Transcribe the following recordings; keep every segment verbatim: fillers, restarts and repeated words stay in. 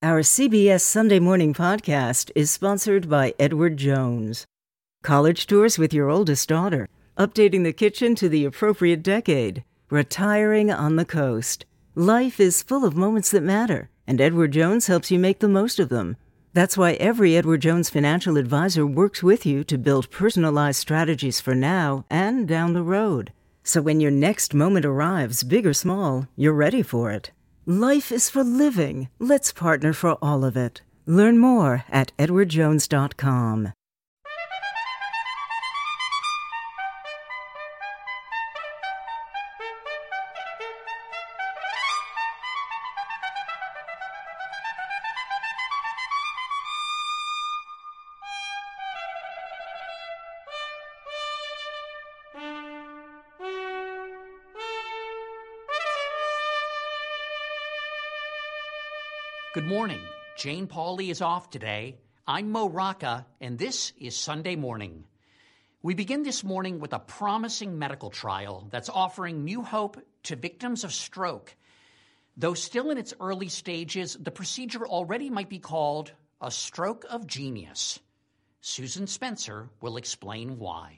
Our C B S Sunday Morning Podcast is sponsored by Edward Jones. College tours with your oldest daughter, updating the kitchen to the appropriate decade, retiring on the coast. Life is full of moments that matter, and Edward Jones helps you make the most of them. That's why every Edward Jones financial advisor works with you to build personalized strategies for now and down the road. So when your next moment arrives, big or small, you're ready for it. Life is for living. Let's partner for all of it. Learn more at edward jones dot com. Good morning. Jane Pauley is off today. I'm Mo Rocca, and this is Sunday Morning. We begin this morning with a promising medical trial that's offering new hope to victims of stroke. Though still in its early stages, the procedure already might be called a stroke of genius. Susan Spencer will explain why.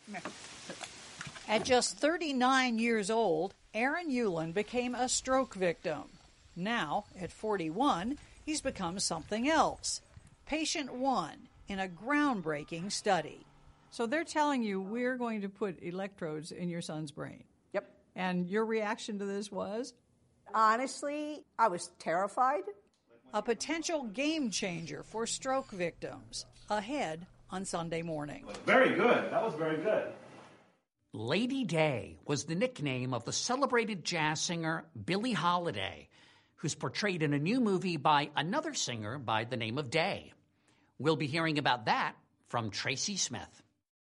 At just thirty-nine years old, Aaron Uland became a stroke victim. Now, at forty-one, he's become something else. Patient one in a groundbreaking study. So they're telling you we're going to put electrodes in your son's brain. Yep. And your reaction to this was? Honestly, I was terrified. A potential game changer for stroke victims. Ahead on Sunday Morning. Very good. That was very good. Lady Day was the nickname of the celebrated jazz singer Billie Holiday, who's portrayed in a new movie by another singer by the name of Day. We'll be hearing about that from Tracy Smith.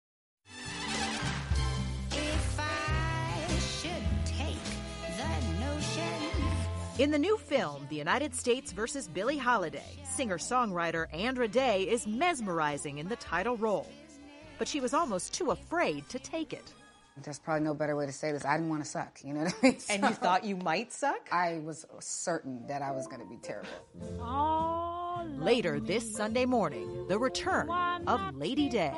If I should take the notion. In the new film, The United States versus Billie Holiday, singer-songwriter Andra Day is mesmerizing in the title role. But she was almost too afraid to take it. There's probably no better way to say this. I didn't want to suck, you know what I mean? So and you thought you might suck? I was certain that I was going to be terrible. Later this Sunday morning, the return of Lady Day.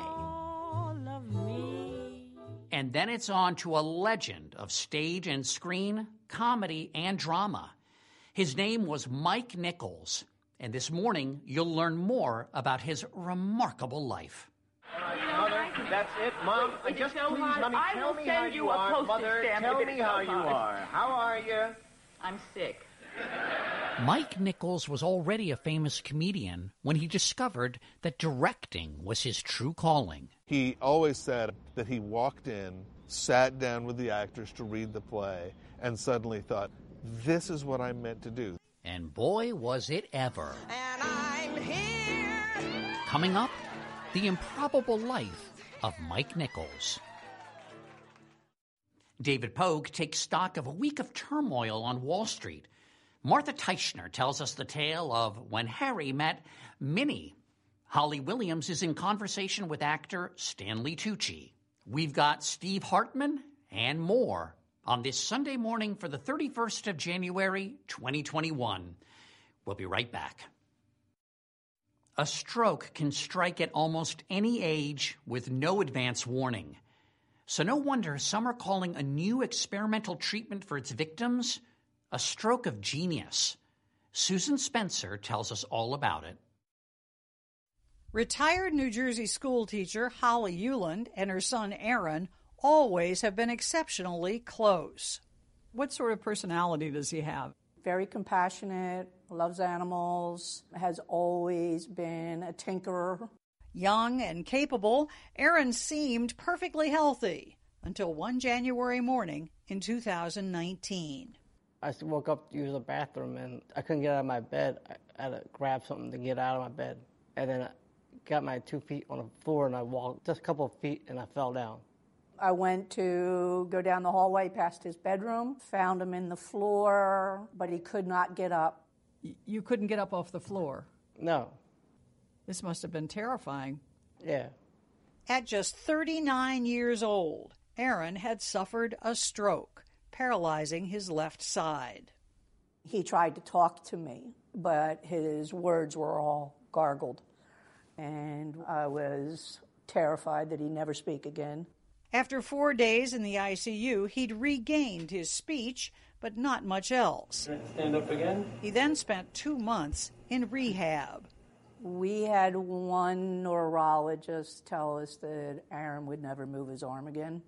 And then it's on to a legend of stage and screen, comedy, and drama. His name was Mike Nichols, and this morning you'll learn more about his remarkable life. Mother, that's it, Mom. I just please, Mommy, tell me how you are. Mother, tell me how you are. How are you? I'm sick. Mike Nichols was already a famous comedian when he discovered that directing was his true calling. He always said that he walked in, sat down with the actors to read the play, and suddenly thought, this is what I'm meant to do. And boy, was it ever. And I'm here. Coming up, the improbable life of Mike Nichols. David Pogue takes stock of a week of turmoil on Wall Street. Martha Teichner tells us the tale of when Harry met Minnie. Holly Williams is in conversation with actor Stanley Tucci. We've got Steve Hartman and more on this Sunday morning for the thirty-first of January, twenty twenty-one. We'll be right back. A stroke can strike at almost any age with no advance warning. So no wonder some are calling a new experimental treatment for its victims a stroke of genius. Susan Spencer tells us all about it. Retired New Jersey school teacher Holly Uland and her son Aaron always have been exceptionally close. What sort of personality does he have? Very compassionate, loves animals, has always been a tinkerer. Young and capable, Aaron seemed perfectly healthy until one January morning in two thousand nineteen. I woke up to use the bathroom and I couldn't get out of my bed. I had to grab something to get out of my bed. And then I got my two feet on the floor and I walked just a couple of feet and I fell down. I went to go down the hallway past his bedroom, found him in the floor, but he could not get up. You couldn't get up off the floor? No. This must have been terrifying. Yeah. At just thirty-nine years old, Aaron had suffered a stroke, paralyzing his left side. He tried to talk to me, but his words were all gargled. And I was terrified that he'd never speak again. After four days in the I C U, he'd regained his speech, but not much else. Stand up again. He then spent two months in rehab. We had one neurologist tell us that Aaron would never move his arm again.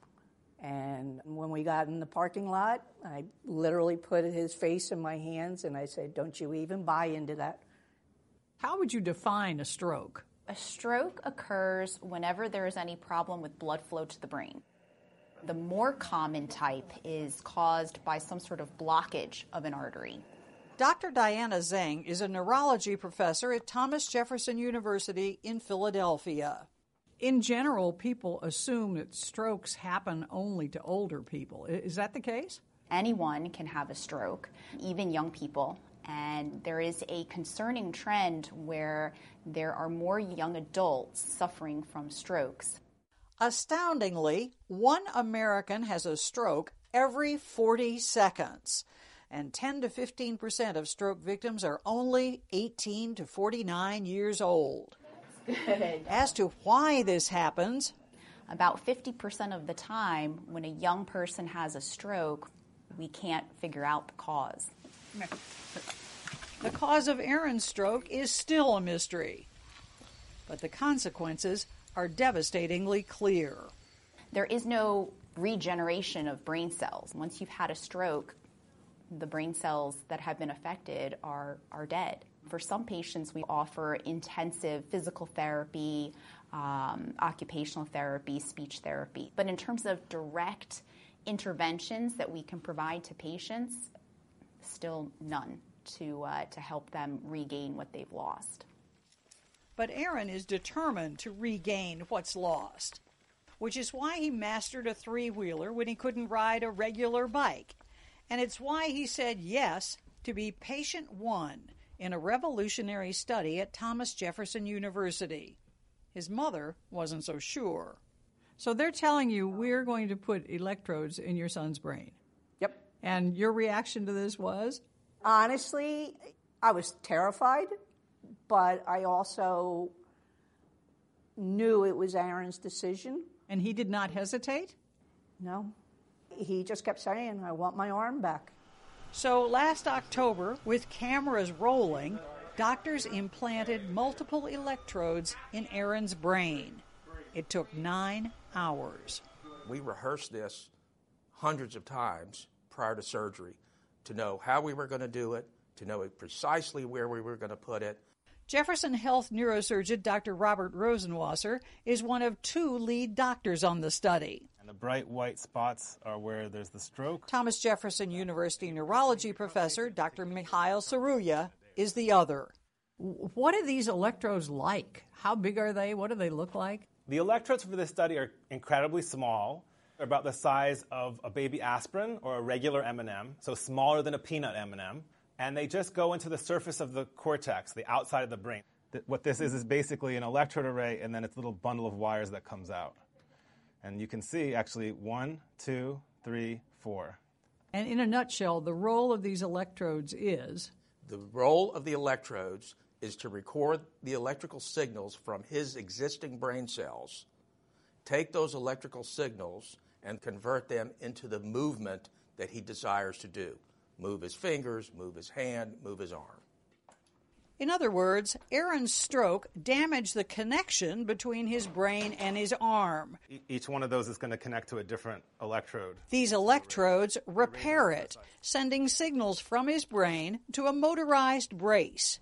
And when we got in the parking lot, I literally put his face in my hands and I said, "Don't you even buy into that." How would you define a stroke? A stroke occurs whenever there is any problem with blood flow to the brain. The more common type is caused by some sort of blockage of an artery. Doctor Diana Zhang is a neurology professor at Thomas Jefferson University in Philadelphia. In general, people assume that strokes happen only to older people. Is that the case? Anyone can have a stroke, even young people. And there is a concerning trend where there are more young adults suffering from strokes. Astoundingly, one American has a stroke every forty seconds. And ten to fifteen percent of stroke victims are only eighteen to forty-nine years old. Good. As to why this happens, about fifty percent of the time when a young person has a stroke, we can't figure out the cause. The cause of Aaron's stroke is still a mystery, but the consequences are devastatingly clear. There is no regeneration of brain cells. Once you've had a stroke, the brain cells that have been affected are, are dead. For some patients, we offer intensive physical therapy, um, occupational therapy, speech therapy. But in terms of direct interventions that we can provide to patients, still none to uh, to help them regain what they've lost. But Aaron is determined to regain what's lost, which is why he mastered a three-wheeler when he couldn't ride a regular bike. And it's why he said yes to be patient one in a revolutionary study at Thomas Jefferson University. His mother wasn't so sure. So they're telling you we're going to put electrodes in your son's brain. Yep. And your reaction to this was? Honestly, I was terrified, but I also knew it was Aaron's decision. And he did not hesitate? No. He just kept saying, "I want my arm back." So last October, with cameras rolling, doctors implanted multiple electrodes in Aaron's brain. It took nine hours. We rehearsed this hundreds of times prior to surgery to know how we were going to do it, to know precisely where we were going to put it. Jefferson Health neurosurgeon Doctor Robert Rosenwasser is one of two lead doctors on the study. And the bright white spots are where there's the stroke. Thomas Jefferson University neurology professor Doctor Mikhail Saruya is the other. What are these electrodes like? How big are they? What do they look like? The electrodes for this study are incredibly small. They're about the size of a baby aspirin or a regular M and M, so smaller than a peanut M and M. And they just go into the surface of the cortex, the outside of the brain. What this is is basically an electrode array, and then it's a little bundle of wires that comes out. And you can see, actually, one, two, three, four. And in a nutshell, the role of these electrodes is? The role of the electrodes is to record the electrical signals from his existing brain cells, take those electrical signals, and convert them into the movement that he desires to do. Move his fingers, move his hand, move his arm. In other words, Aaron's stroke damaged the connection between his brain and his arm. Each one of those is going to connect to a different electrode. These electrodes repair it, sending signals from his brain to a motorized brace.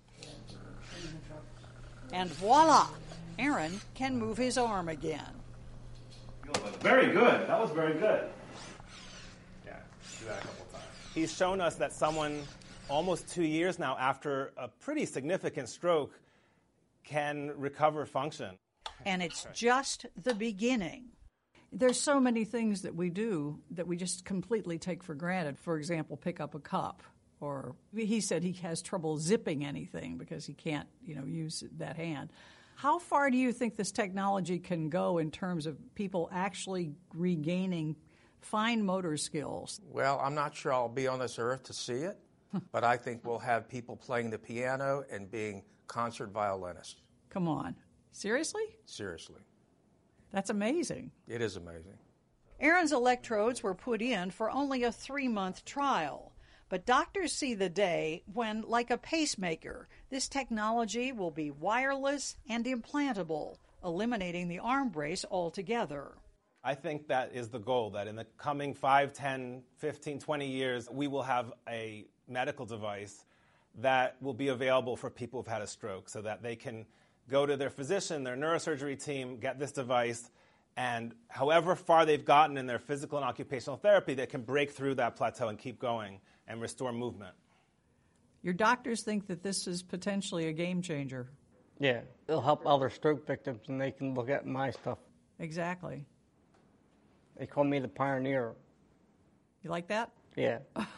And voila, Aaron can move his arm again. Very good. That was very good. Yeah, do that a couple times. He's shown us that someone almost two years now after a pretty significant stroke can recover function. And it's just the beginning. There's so many things that we do that we just completely take for granted. For example, pick up a cup. Or he said he has trouble zipping anything because he can't, you know, use that hand. How far do you think this technology can go in terms of people actually regaining fine motor skills? Well, I'm not sure I'll be on this earth to see it, but I think we'll have people playing the piano and being concert violinists. Come on. Seriously? Seriously. That's amazing. It is amazing. Aaron's electrodes were put in for only a three-month trial. But doctors see the day when, like a pacemaker, this technology will be wireless and implantable, eliminating the arm brace altogether. I think that is the goal, that in the coming five, ten, fifteen, twenty years, we will have a medical device that will be available for people who've had a stroke so that they can go to their physician, their neurosurgery team, get this device, and however far they've gotten in their physical and occupational therapy, they can break through that plateau and keep going and restore movement. Your doctors think that this is potentially a game changer. Yeah, it'll help other stroke victims, and they can look at my stuff. Exactly. They call me the pioneer. You like that? Yeah.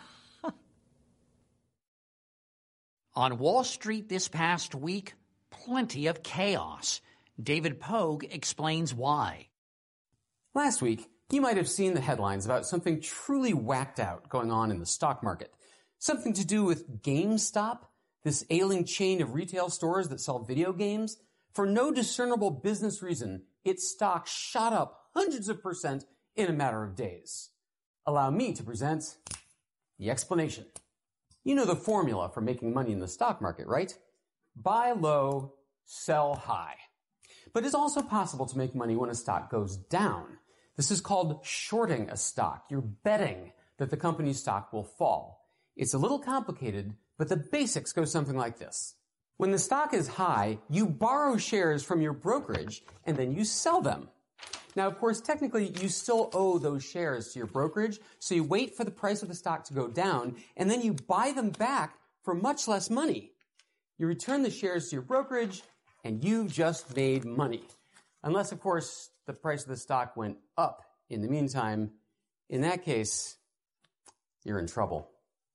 On Wall Street this past week, plenty of chaos. David Pogue explains why. Last week, you might have seen the headlines about something truly whacked out going on in the stock market. Something to do with GameStop, this ailing chain of retail stores that sell video games. For no discernible business reason, its stock shot up hundreds of percent in a matter of days. Allow me to present the explanation. You know the formula for making money in the stock market, right? Buy low, sell high. But it's also possible to make money when a stock goes down. This is called shorting a stock. You're betting that the company's stock will fall. It's a little complicated, but the basics go something like this. When the stock is high, you borrow shares from your brokerage and then you sell them. Now, of course, technically, you still owe those shares to your brokerage, so you wait for the price of the stock to go down, and then you buy them back for much less money. You return the shares to your brokerage, and you've just made money. Unless, of course, the price of the stock went up in the meantime. In that case, you're in trouble.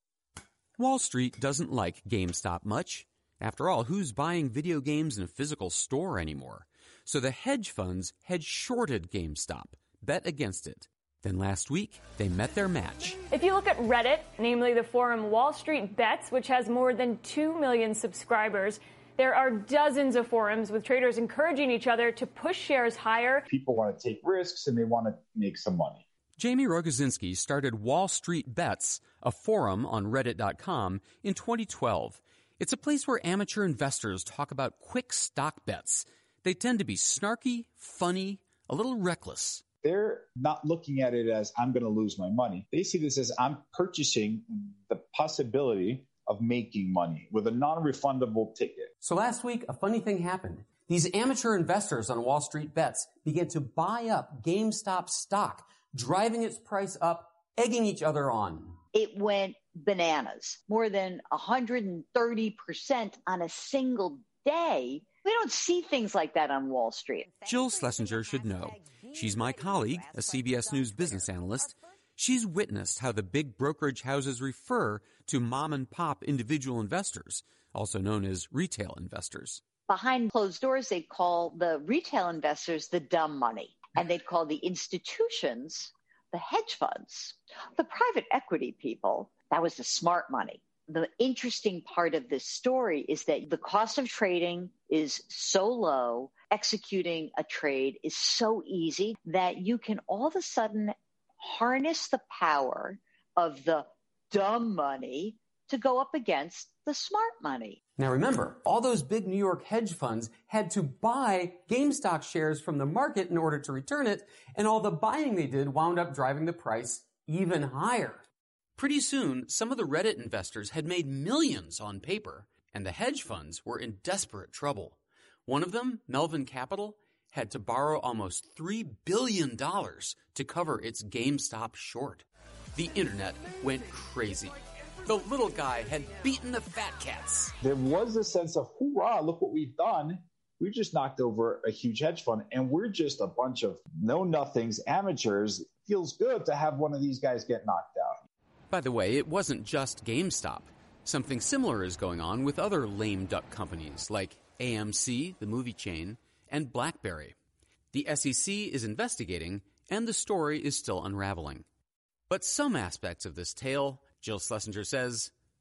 Wall Street doesn't like GameStop much. After all, who's buying video games in a physical store anymore? So the hedge funds had shorted GameStop, bet against it. Then last week, they met their match. If you look at Reddit, namely the forum Wall Street Bets, which has more than two million subscribers, there are dozens of forums with traders encouraging each other to push shares higher. People want to take risks and they want to make some money. Jamie Rogozinski started Wall Street Bets, a forum on reddit dot com, in twenty twelve. It's a place where amateur investors talk about quick stock bets. They tend to be snarky, funny, a little reckless. They're not looking at it as I'm going to lose my money. They see this as I'm purchasing the possibility of making money with a non-refundable ticket. So last week, a funny thing happened. These amateur investors on Wall Street Bets began to buy up GameStop stock, driving its price up, egging each other on. It went bananas, more than one hundred thirty percent on a single day. We don't see things like that on Wall Street. Jill Schlesinger should know. She's my colleague, a C B S News business analyst. She's witnessed how the big brokerage houses refer to mom-and-pop individual investors, also known as retail investors. Behind closed doors, they call the retail investors the dumb money, and they'd call the institutions the hedge funds. The private equity people, that was the smart money. The interesting part of this story is that the cost of trading is so low, executing a trade is so easy that you can all of a sudden harness the power of the dumb money to go up against the smart money. Now remember, all those big New York hedge funds had to buy GameStop shares from the market in order to return it, and all the buying they did wound up driving the price even higher. Pretty soon, some of the Reddit investors had made millions on paper, and the hedge funds were in desperate trouble. One of them, Melvin Capital, had to borrow almost three billion dollars to cover its GameStop short. The internet went crazy. The little guy had beaten the fat cats. There was a sense of, hoorah, look what we've done. We just knocked over a huge hedge fund, and we're just a bunch of know-nothings, amateurs. It feels good to have one of these guys get knocked out. By the way, it wasn't just GameStop. Something similar is going on with other lame duck companies like A M C, the movie chain, and BlackBerry. The S E C is investigating, and the story is still unraveling. But some aspects of this tale, Jill Schlesinger says,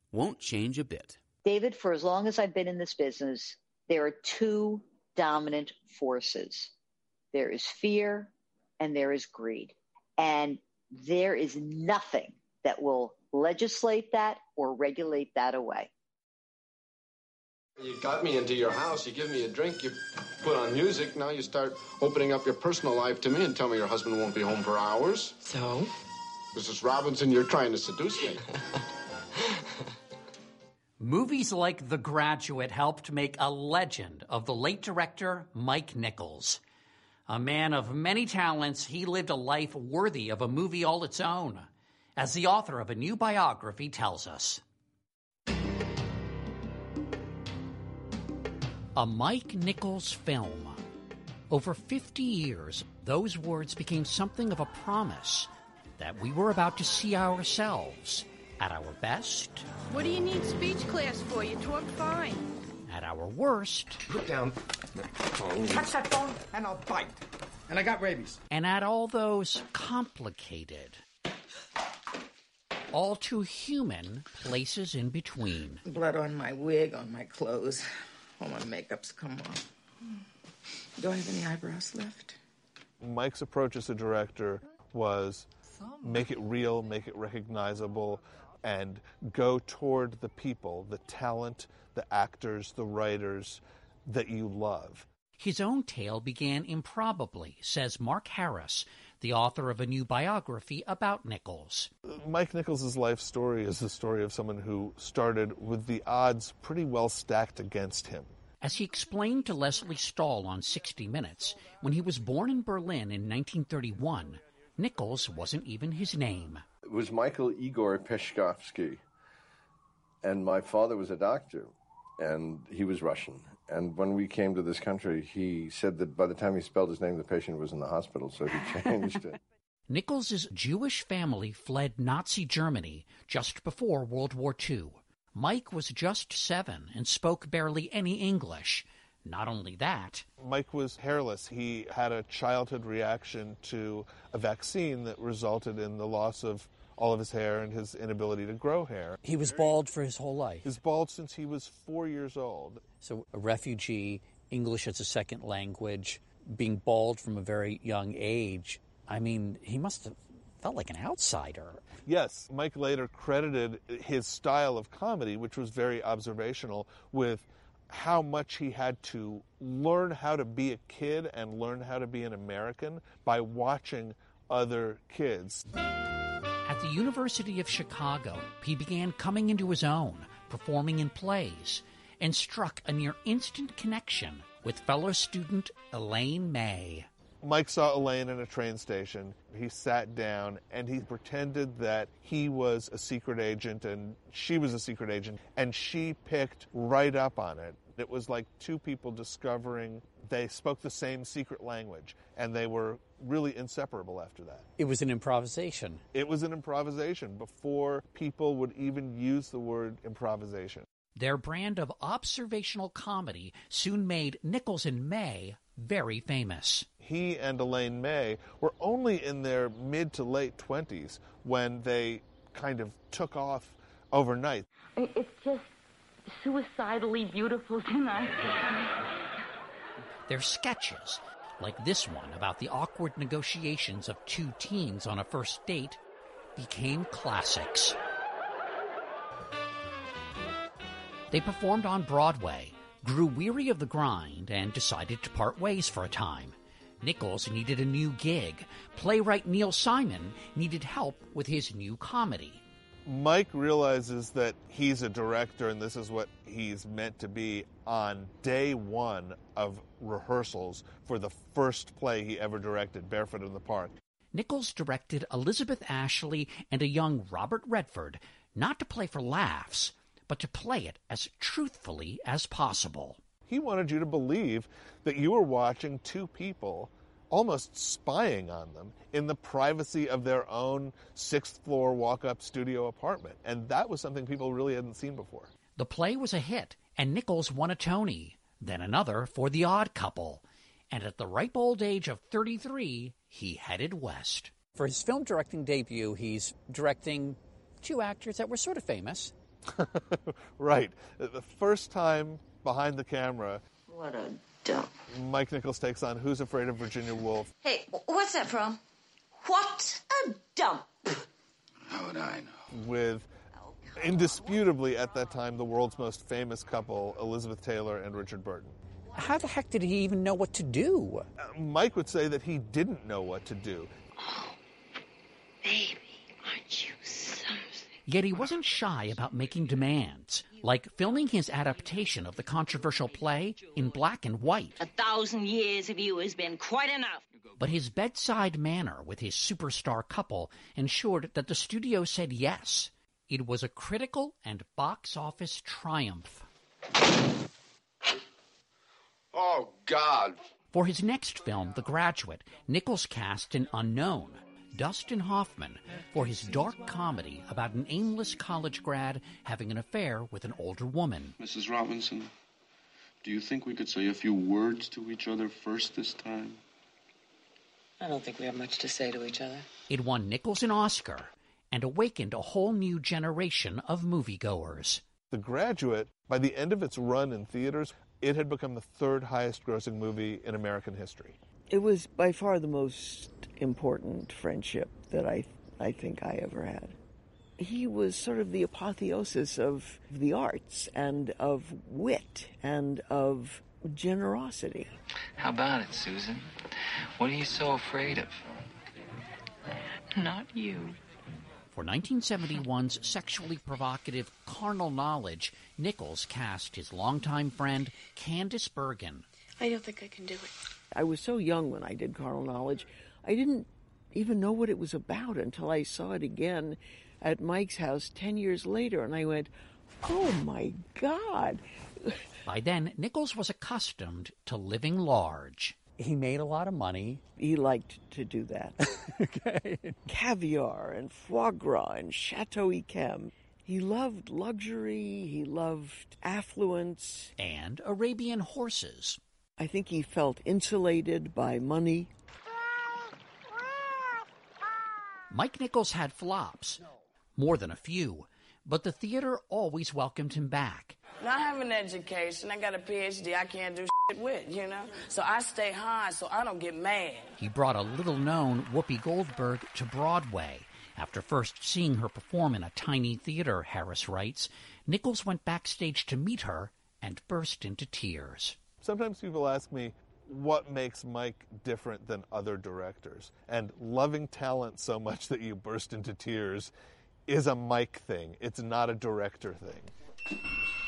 won't change a bit. David, for as long as I've been in this business, there are two dominant forces. There is fear and there is greed. And there is nothing that will legislate that or regulate that away. You got me into your house, you give me a drink, you put on music, now you start opening up your personal life to me and tell me your husband won't be home for hours. So? Missus Robinson, you're trying to seduce me. Movies like The Graduate helped make a legend of the late director Mike Nichols. A man of many talents, he lived a life worthy of a movie all its own, as the author of a new biography tells us. A Mike Nichols film. Over fifty years, those words became something of a promise that we were about to see ourselves at our best. What do you need speech class for? You talk fine. At our worst. Put down the phone. Touch that phone and I'll bite. And I got rabies. And at all those complicated, all too human places in between. Blood on my wig, on my clothes. All my makeup's come off. Do I have any eyebrows left? Mike's approach as a director was make it real, make it recognizable, and go toward the people, the talent, the actors, the writers that you love. His own tale began improbably, says Mark Harris, the author of a new biography about Nichols. Mike Nichols' life story is the story of someone who started with the odds pretty well stacked against him. As he explained to Leslie Stahl on sixty minutes, when he was born in Berlin in nineteen thirty-one, Nichols wasn't even his name. It was Michael Igor Peshkovsky, and my father was a doctor, and he was Russian. And when we came to this country, he said that by the time he spelled his name, the patient was in the hospital, so he changed it. Nichols' Jewish family fled Nazi Germany just before World War Two. Mike was just seven and spoke barely any English. Not only that, Mike was hairless. He had a childhood reaction to a vaccine that resulted in the loss of all of his hair and his inability to grow hair. He was bald for his whole life. He's bald since he was four years old. So a refugee, English as a second language, being bald from a very young age. I mean, he must have felt like an outsider. Yes, Mike later credited his style of comedy, which was very observational, with how much he had to learn how to be a kid and learn how to be an American by watching other kids. At the University of Chicago, he began coming into his own, performing in plays, and struck a near instant connection with fellow student Elaine May. Mike saw Elaine in a train station. He sat down and he pretended that he was a secret agent and she was a secret agent, and she picked right up on it. It was like two people discovering they spoke the same secret language, and they were really inseparable after that. It was an improvisation. It was an improvisation before people would even use the word improvisation. Their brand of observational comedy soon made Nichols and May very famous. He and Elaine May were only in their mid to late twenties when they kind of took off overnight. It's just suicidally beautiful tonight. Their sketches, like this one about the awkward negotiations of two teens on a first date, became classics. They performed on Broadway, grew weary of the grind, and decided to part ways for a time. Nichols needed a new gig. Playwright Neil Simon needed help with his new comedy. Mike realizes that he's a director and this is what he's meant to be on day one of rehearsals for the first play he ever directed, Barefoot in the Park. Nichols directed Elizabeth Ashley and a young Robert Redford, not to play for laughs, but to play it as truthfully as possible. He wanted you to believe that you were watching two people almost spying on them in the privacy of their own sixth floor walk-up studio apartment. And that was something people really hadn't seen before. The play was a hit, and Nichols won a Tony, then another for The Odd Couple. And at the ripe old age of thirty-three, he headed west. For his film directing debut, he's directing two actors that were sort of famous. Right. The first time behind the camera, What a dump. Mike Nichols takes on Who's Afraid of Virginia Woolf. Hey, what's that from? What a dump. How would I know? With indisputably at that time the world's most famous couple, Elizabeth Taylor and Richard Burton. How the heck did he even know what to do? Uh, Mike would say that he didn't know what to do. Oh, baby, aren't you something? Yet he wasn't shy about making demands, like filming his adaptation of the controversial play in black and white. A thousand years of you has been quite enough. But his bedside manner with his superstar couple ensured that the studio said yes. It was a critical and box office triumph. Oh, God. For his next film, The Graduate, Nichols cast an unknown, Dustin Hoffman, for his dark comedy about an aimless college grad having an affair with an older woman. Missus Robinson, do you think we could say a few words to each other first this time? I don't think we have much to say to each other. It won Nichols an Oscar and awakened a whole new generation of moviegoers. The Graduate, by the end of its run in theaters, it had become the third highest grossing movie in American history. It was by far the most important friendship that I, I think I ever had. He was sort of the apotheosis of the arts and of wit and of generosity. How about it, Susan? What are you so afraid of? Not you. For nineteen seventy-one's sexually provocative Carnal Knowledge, Nichols cast his longtime friend Candice Bergen. I don't think I can do it. I was so young when I did Carnal Knowledge, I didn't even know what it was about until I saw it again at Mike's house ten years later, and I went, oh my God. By then, Nichols was accustomed to living large. He made a lot of money. He liked to do that. Okay. Caviar and foie gras and Chateau Yquem. He loved luxury, he loved affluence. And Arabian horses. I think he felt insulated by money. Mike Nichols had flops, more than a few, but the theater always welcomed him back. Now I have an education, I got a P H D I can't do shit with, you know? So I stay high so I don't get mad. He brought a little-known Whoopi Goldberg to Broadway. After first seeing her perform in a tiny theater, Harris writes, Nichols went backstage to meet her and burst into tears. Sometimes people ask me, what makes Mike different than other directors? And loving talent so much that you burst into tears is a Mike thing. It's not a director thing.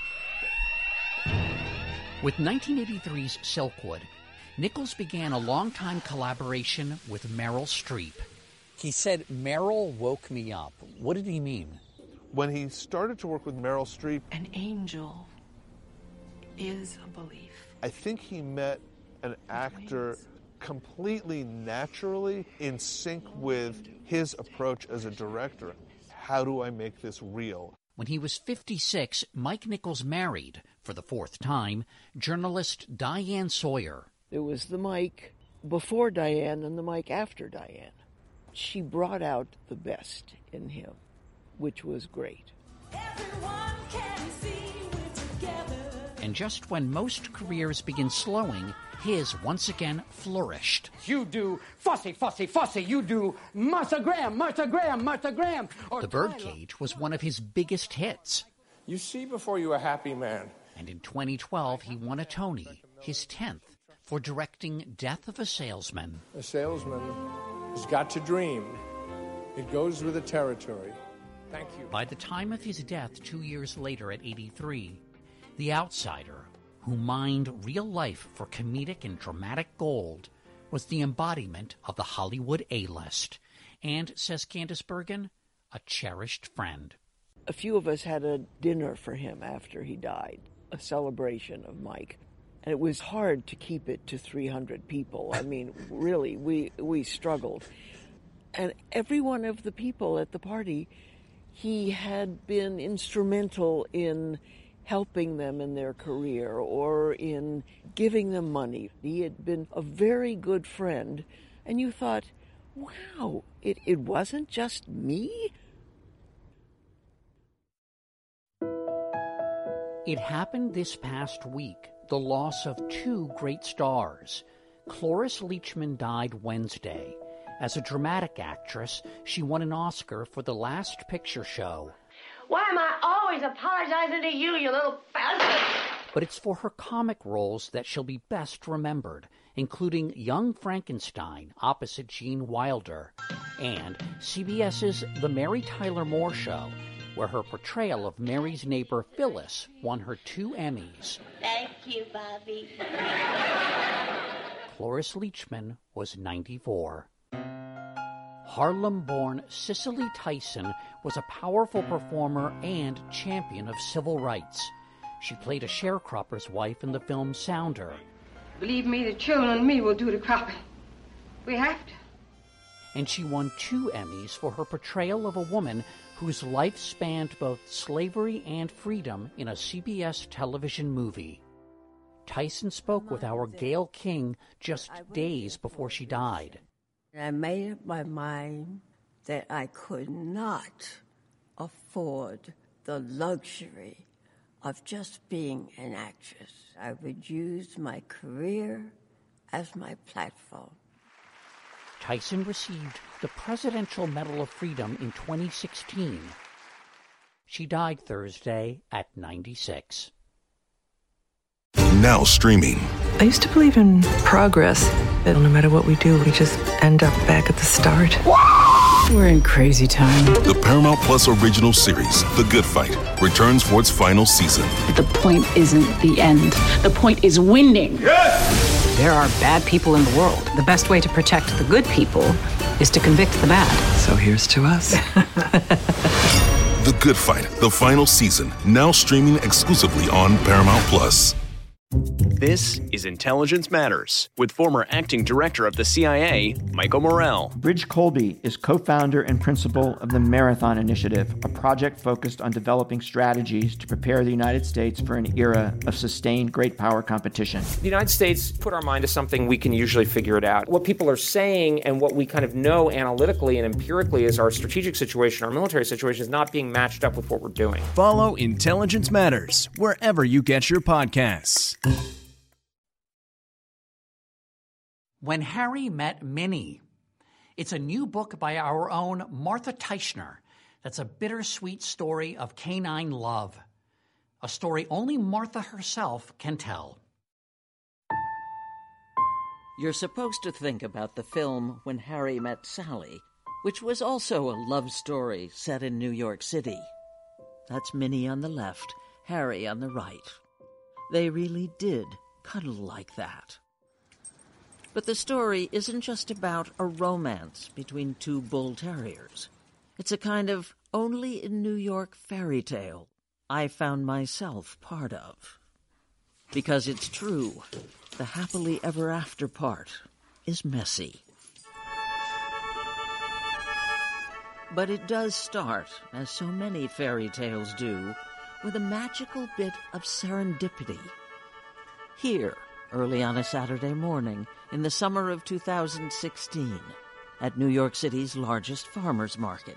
With nineteen eighty-three's Silkwood, Nichols began a long-time collaboration with Meryl Streep. He said, Meryl woke me up. What did he mean? When he started to work with Meryl Streep, An angel is a belief. I think he met an actor completely naturally in sync with his approach as a director. How do I make this real? When he was fifty-six, Mike Nichols married, for the fourth time, journalist Diane Sawyer. There was the Mike before Diane and the Mike after Diane. She brought out the best in him, which was great. Everyone can see we're together. And just when most careers begin slowing, his once again flourished. You do fussy, fussy, fussy. You do Martha Graham, Martha Graham, Martha Graham. Or The Birdcage was one of his biggest hits. You see before you a happy man. And in twenty twelve, he won a Tony, his tenth, for directing Death of a Salesman. A salesman has got to dream. It goes with the territory. Thank you. By the time of his death two years later at eighty-three, The Outsider, who mined real life for comedic and dramatic gold, was the embodiment of the Hollywood A-list, and, says Candice Bergen, a cherished friend. A few of us had a dinner for him after he died, a celebration of Mike. And it was hard to keep it to three hundred people. I mean, really, we we struggled. And every one of the people at the party, he had been instrumental in helping them in their career or in giving them money. He had been a very good friend. And you thought, wow, it, it wasn't just me? It happened this past week, the loss of two great stars. Cloris Leachman died Wednesday. As a dramatic actress, she won an Oscar for The Last Picture Show. Why am I always apologizing to you, you little bastard? But it's for her comic roles that she'll be best remembered, including Young Frankenstein opposite Gene Wilder, and CBS's The Mary Tyler Moore Show, where her portrayal of Mary's neighbor Phyllis won her two Emmys. Thank you, Bobby. Cloris Leachman was ninety-four. Harlem-born Cicely Tyson was a powerful performer and champion of civil rights. She played a sharecropper's wife in the film Sounder. Believe me, the children and me will do the cropping. We have to. And she won two Emmys for her portrayal of a woman whose life spanned both slavery and freedom in a C B S television movie. Tyson spoke with our Gayle King just days before she died. I made up my mind that I could not afford the luxury of just being an actress. I would use my career as my platform. Tyson received the Presidential Medal of Freedom in twenty sixteen. She died Thursday at ninety-six. Now streaming. I used to believe in progress, that no matter what we do, we just end up back at the start. We're in crazy time. The Paramount Plus original series, The Good Fight, returns for its final season. The point isn't the end. The point is winning. Yes! There are bad people in the world. The best way to protect the good people is to convict the bad. So here's to us. The Good Fight, the final season, now streaming exclusively on Paramount Plus. This is Intelligence Matters with former acting director of the C I A, Michael Morell. Ridge Colby is co-founder and principal of the Marathon Initiative, a project focused on developing strategies to prepare the United States for an era of sustained great power competition. The United States put our mind to something, we can usually figure it out. What people are saying and what we kind of know analytically and empirically is our strategic situation, our military situation is not being matched up with what we're doing. Follow Intelligence Matters wherever you get your podcasts. When Harry Met Minnie. It's a new book by our own Martha Teichner that's a bittersweet story of canine love. A story only Martha herself can tell. You're supposed to think about the film When Harry Met Sally, which was also a love story set in New York City. That's Minnie on the left, Harry on the right. They really did cuddle like that. But the story isn't just about a romance between two bull terriers. It's a kind of only-in-New York fairy tale I found myself part of. Because it's true, the happily ever after part is messy. But it does start, as so many fairy tales do, with a magical bit of serendipity. Here, early on a Saturday morning, in the summer of two thousand sixteen, at New York City's largest farmers market.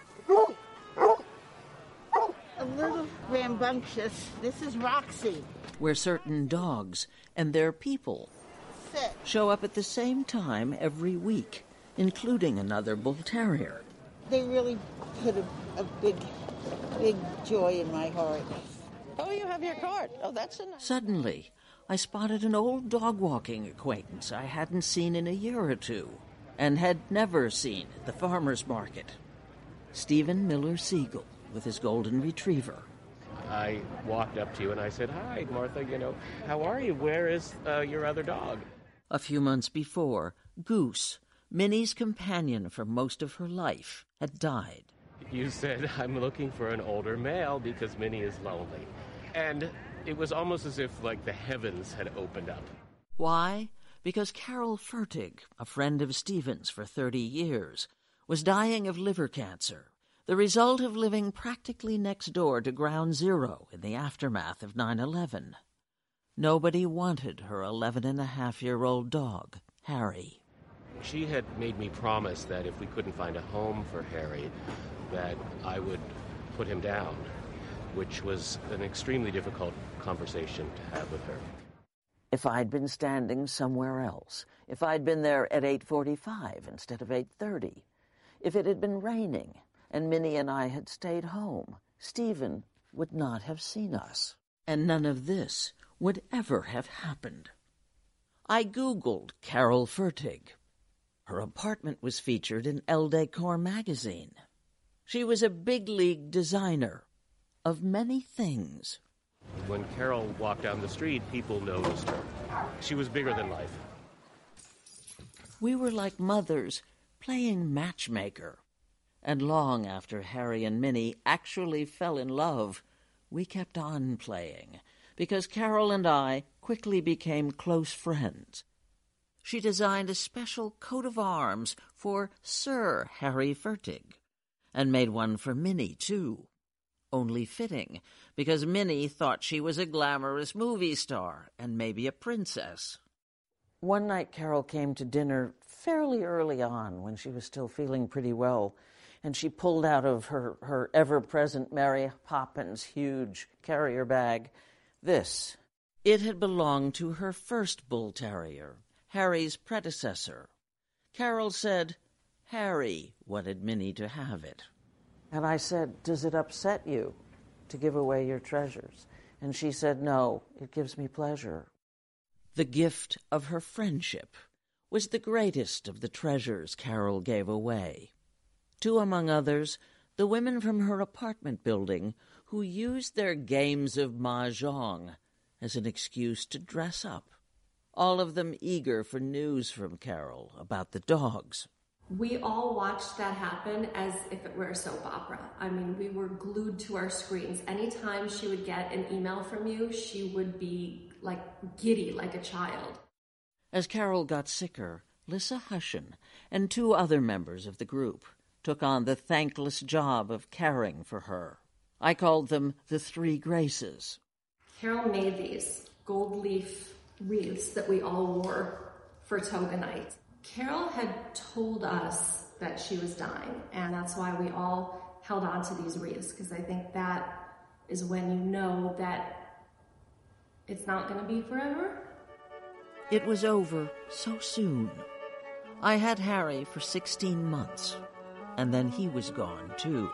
A little rambunctious. This is Roxy. Where certain dogs and their people Sit. show up at the same time every week, including another bull terrier. They really put a, a big, big joy in my heart. Oh, you have your card. Oh, that's a nice... Suddenly, I spotted an old dog-walking acquaintance I hadn't seen in a year or two, and had never seen at the farmer's market. Stephen Miller Siegel, with his golden retriever. I walked up to you and I said, "Hi, Martha, you know, how are you? Where is uh, your other dog?" A few months before, Goose, Minnie's companion for most of her life, had died. You said, "I'm looking for an older male because Minnie is lonely." And it was almost as if, like, the heavens had opened up. Why? Because Carol Fertig, a friend of Stephen's for thirty years, was dying of liver cancer, the result of living practically next door to Ground Zero in the aftermath of nine eleven. Nobody wanted her eleven-and-a-half-year-old dog, Harry. She had made me promise that if we couldn't find a home for Harry, that I would put him down. which was an extremely difficult conversation to have with her. If I'd been standing somewhere else, if I'd been there at eight forty-five instead of eight thirty, if it had been raining and Minnie and I had stayed home, Stephen would not have seen us, and none of this would ever have happened. I Googled Carol Fertig. Her apartment was featured in Elle Decor magazine. She was a big-league designer of many things. When Carol walked down the street, people noticed her. She was bigger than life. We were like mothers playing matchmaker. And long after Harry and Minnie actually fell in love, we kept on playing, because Carol and I quickly became close friends. She designed a special coat of arms for Sir Harry Fertig, and made one for Minnie, too. Only fitting, because Minnie thought she was a glamorous movie star and maybe a princess. One night Carol came to dinner fairly early on when she was still feeling pretty well, and she pulled out of her, her ever-present Mary Poppins huge carrier bag this. It had belonged to her first bull terrier, Harry's predecessor. Carol said Harry wanted Minnie to have it. And I said, does it upset you to give away your treasures? And she said, no, it gives me pleasure. The gift of her friendship was the greatest of the treasures Carol gave away. To, among others, the women from her apartment building who used their games of mahjong as an excuse to dress up, all of them eager for news from Carol about the dogs. We all watched that happen as if it were a soap opera. I mean, we were glued to our screens. Anytime she would get an email from you, she would be like giddy, like a child. As Carol got sicker, Lissa Hushin and two other members of the group took on the thankless job of caring for her. I called them the Three Graces. Carol made these gold leaf wreaths that we all wore for toga night. Carol had told us that she was dying, and that's why we all held on to these wreaths, because I think that is when you know that it's not going to be forever. It was over so soon. I had Harry for sixteen months, and then he was gone, too.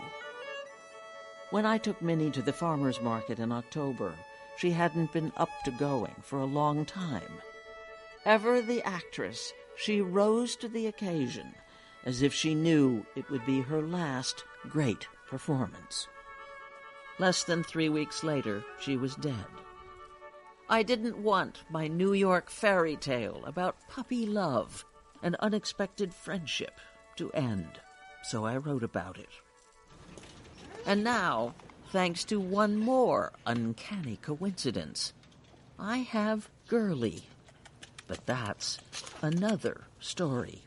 When I took Minnie to the farmer's market in October, she hadn't been up to going for a long time. Ever the actress, she rose to the occasion as if she knew it would be her last great performance. Less than three weeks later, she was dead. I didn't want my New York fairy tale about puppy love and unexpected friendship to end, so I wrote about it. And now, thanks to one more uncanny coincidence, I have Girlie. But that's another story.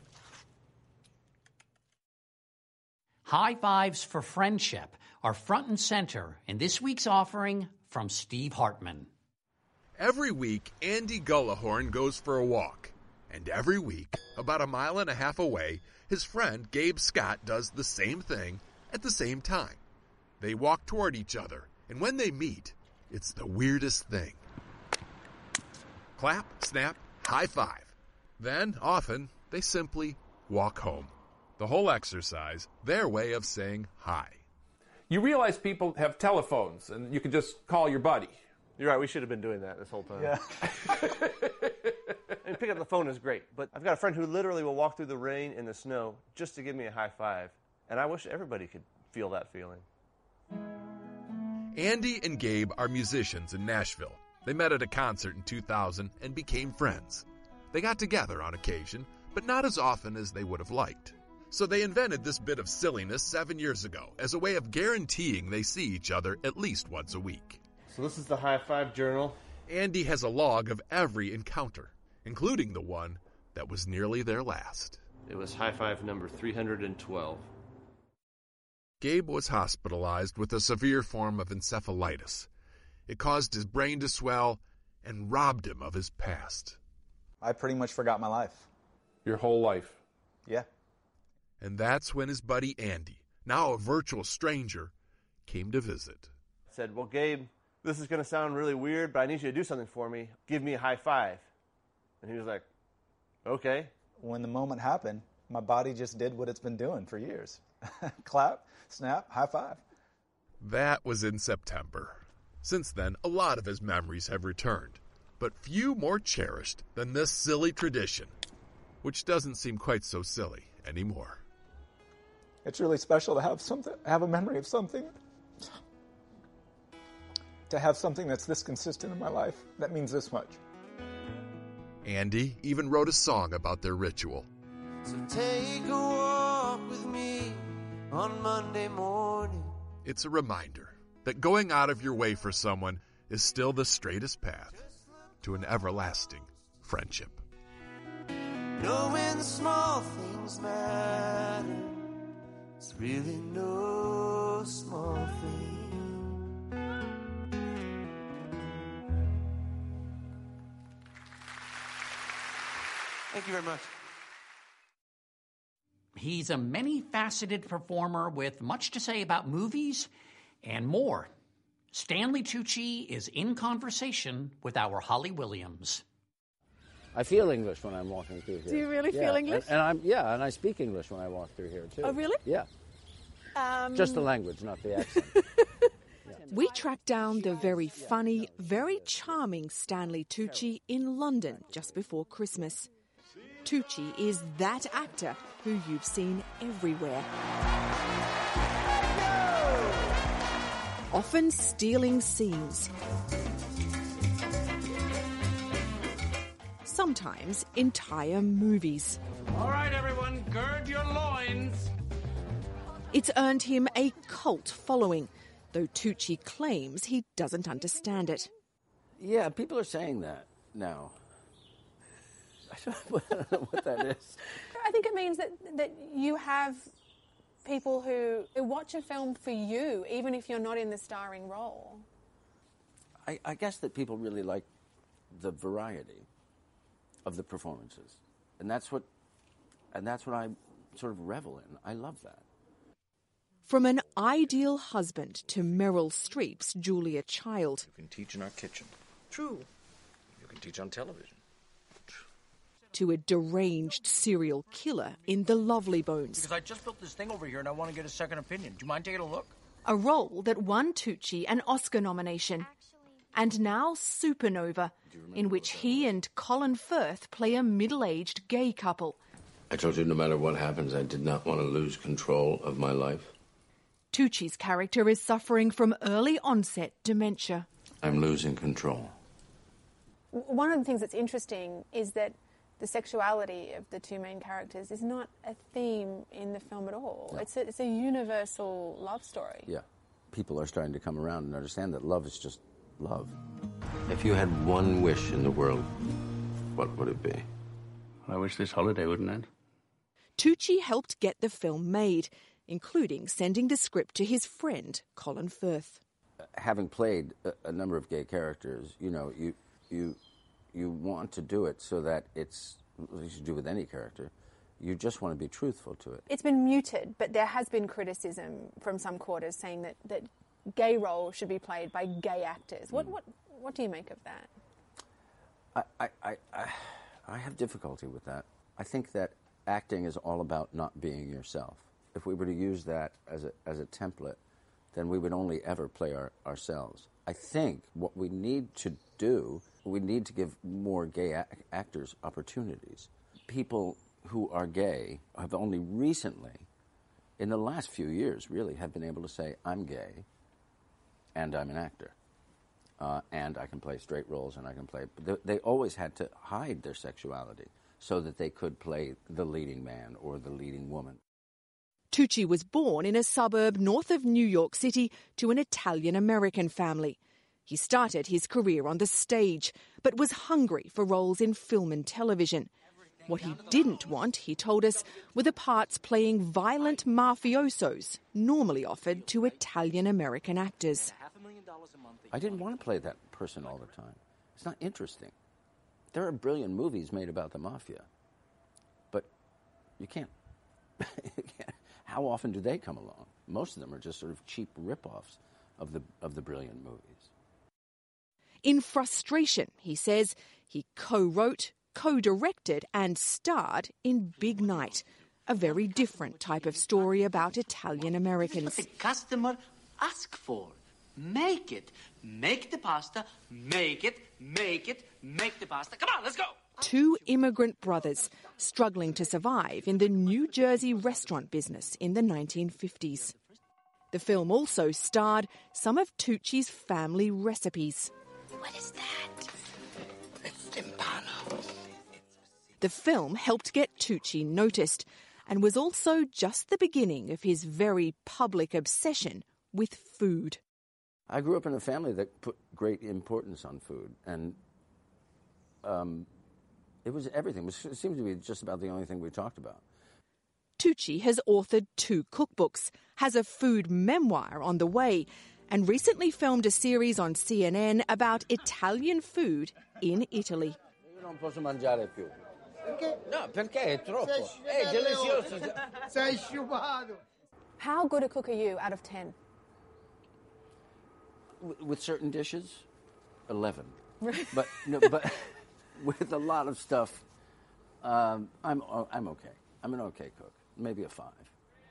High fives for friendship are front and center in this week's offering from Steve Hartman. Every week, Andy Gullahorn goes for a walk. And every week, about a mile and a half away, his friend Gabe Scott does the same thing at the same time. They walk toward each other, and when they meet, it's the weirdest thing. Clap, snap, high five. Then, often, they simply walk home. The whole exercise, their way of saying hi. You realize people have telephones, and you can just call your buddy. You're right, we should have been doing that this whole time. Yeah. And pick up the phone is great, but I've got a friend who literally will walk through the rain and the snow just to give me a high five, and I wish everybody could feel that feeling. Andy and Gabe are musicians in Nashville. They met at a concert in two thousand and became friends. They got together on occasion, but not as often as they would have liked. So they invented this bit of silliness seven years ago as a way of guaranteeing they see each other at least once a week. So this is the high five journal. Andy has a log of every encounter, including the one that was nearly their last. It was high five number three hundred twelve. Gabe was hospitalized with a severe form of encephalitis. It caused his brain to swell and robbed him of his past. I pretty much forgot my life. Your whole life? Yeah. And that's when his buddy Andy, now a virtual stranger, came to visit. said, well, Gabe, this is going to sound really weird, but I need you to do something for me. Give me a high five. And he was like, okay. When the moment happened, my body just did what it's been doing for years. Clap, snap, high five. That was in September. Since then, a lot of his memories have returned, but few more cherished than this silly tradition, which doesn't seem quite so silly anymore. It's really special to have something, have a memory of something. To have something that's this consistent in my life, that means this much. Andy even wrote a song about their ritual. So take a walk with me on Monday morning. It's a reminder that going out of your way for someone is still the straightest path to an everlasting friendship. Knowing the small things matter, it's really no small thing. Thank you very much. He's a many-faceted performer with much to say about movies and more. Stanley Tucci is in conversation with our Holly Williams. I feel English when I'm walking through here. Do you really yeah. feel English? And, and I'm yeah, and I speak English when I walk through here too. Oh, really? Yeah. Um... Just the language, not the accent. We tracked down the very funny, very charming Stanley Tucci in London just before Christmas. Tucci is that actor who you've seen everywhere. Often stealing scenes. Sometimes entire movies. All right, everyone, gird your loins. It's earned him a cult following, though Tucci claims he doesn't understand it. Yeah, people are saying that now. I don't know what that is. I think it means that, that you have people who, who watch a film for you, even if you're not in the starring role. I, I guess that people really like the variety of the performances, and that's what, and that's what I sort of revel in. I love that. From an ideal husband to Meryl Streep's Julia Child. You can teach in our kitchen. True. You can teach on television. To a deranged serial killer in The Lovely Bones. Because I just built this thing over here and I want to get a second opinion. Do you mind taking a look? A role that won Tucci an Oscar nomination. And now Supernova, in which he and Colin Firth play a middle-aged gay couple. I told you no matter what happens, I did not want to lose control of my life. Tucci's character is suffering from early onset dementia. I'm losing control. One of the things that's interesting is that the sexuality of the two main characters is not a theme in the film at all. No. It's a, it's a universal love story. Yeah. People are starting to come around and understand that love is just love. If you had one wish in the world, what would it be? I wish this holiday wouldn't end. Tucci helped get the film made, including sending the script to his friend, Colin Firth. Having played a, a number of gay characters, you know, you you you want to do it so that it's, as you do with any character, you just want to be truthful to it. It's been muted, but there has been criticism from some quarters saying that, that gay roles should be played by gay actors. What mm. what what do you make of that? I, I, I, I have difficulty with that. I think that acting is all about not being yourself. If we were to use that as a, as a template, then we would only ever play our, ourselves. I think what we need to do, we need to give more gay a- actors opportunities. People who are gay have only recently, in the last few years really, have been able to say, I'm gay and I'm an actor. Uh, and I can play straight roles and I can play... They, they always had to hide their sexuality so that they could play the leading man or the leading woman. Tucci was born in a suburb north of New York City to an Italian-American family. He started his career on the stage, but was hungry for roles in film and television. What he didn't want, he told us, were the parts playing violent mafiosos, normally offered to Italian-American actors. I didn't want to play that person all the time. It's not interesting. There are brilliant movies made about the mafia, but you can't. you can't. How often do they come along? Most of them are just sort of cheap rip-offs of the of the brilliant movies. In frustration, he says, he co-wrote, co-directed and starred in Big Night, a very different type of story about Italian Americans. What the customer asks for. Make it. Make the pasta. Make it. Make it. Make the pasta. Come on, let's go. Two immigrant brothers struggling to survive in the New Jersey restaurant business in the nineteen fifties. The film also starred some of Tucci's family recipes. What is that? It's timpano. The film helped get Tucci noticed and was also just the beginning of his very public obsession with food. I grew up in a family that put great importance on food, and um, it was everything. It, was, it seemed to be just about the only thing we talked about. Tucci has authored two cookbooks, has a food memoir on the way, and recently filmed a series on C N N about Italian food in Italy. Io non posso mangiare più. Perché? No, perché è troppo. È delizioso. Sei sciupato. How good a cook are you out of ten? With certain dishes, eleven. but no, but with a lot of stuff, um, I'm I'm okay. I'm an okay cook. Maybe a five.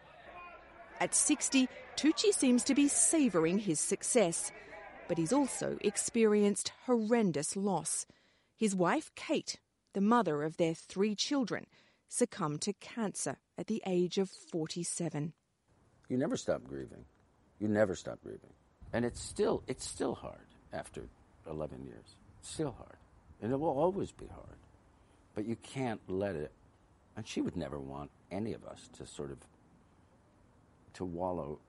At sixty, Tucci seems to be savouring his success, but he's also experienced horrendous loss. His wife, Kate, the mother of their three children, succumbed to cancer at the age of forty-seven. You never stop grieving. You never stop grieving. And it's still it's still hard after eleven years. It's still hard. And it will always be hard. But you can't let it. And she would never want any of us to sort of to wallow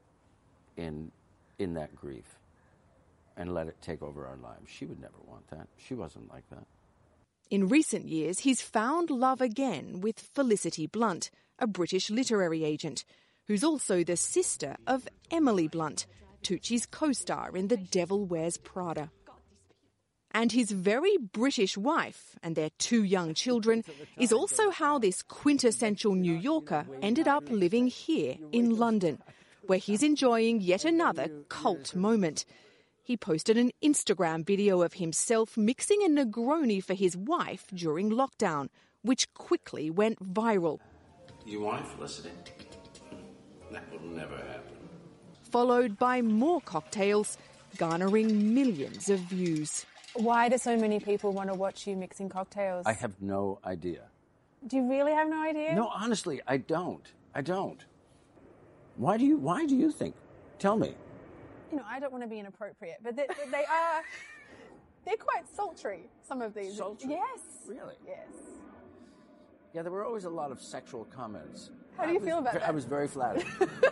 in in that grief and let it take over our lives. She would never want that. She wasn't like that. In recent years, he's found love again with Felicity Blunt, a British literary agent, who's also the sister of Emily Blunt, Tucci's co-star in The Devil Wears Prada. And his very British wife and their two young children is also how this quintessential New Yorker ended up living here in London, where he's enjoying yet another cult moment. He posted an Instagram video of himself mixing a Negroni for his wife during lockdown, which quickly went viral. You want it, Felicity? That will never happen. Followed by more cocktails, garnering millions of views. Why do so many people want to watch you mixing cocktails? I have no idea. Do you really have no idea? No, honestly, I don't. I don't. Why do you? Why do you think? Tell me. You know, I don't want to be inappropriate, but they, they are. They're quite sultry. Some of these. Sultry? Yes. Really? Yes. Yeah, there were always a lot of sexual comments. How do you I feel was, about that? I was very flattered.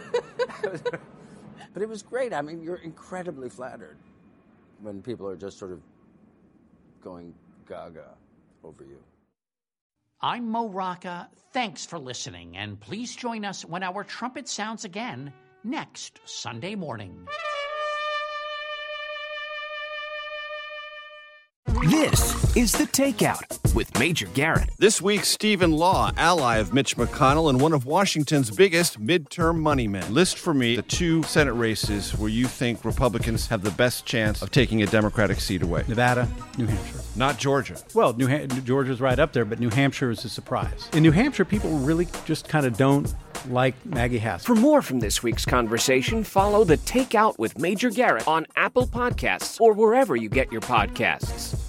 But it was great. I mean, you're incredibly flattered when people are just sort of going gaga over you. I'm Mo Rocca. Thanks for listening, and please join us when our trumpet sounds again next Sunday morning. This is The Takeout with Major Garrett. This week, Stephen Law, ally of Mitch McConnell and one of Washington's biggest midterm money men. List for me the two Senate races where you think Republicans have the best chance of taking a Democratic seat away. Nevada, New Hampshire. Not Georgia. Well, New ha- Georgia's right up there, but New Hampshire is a surprise. In New Hampshire, people really just kind of don't like Maggie Hassan. For more from this week's conversation, follow The Takeout with Major Garrett on Apple Podcasts or wherever you get your podcasts.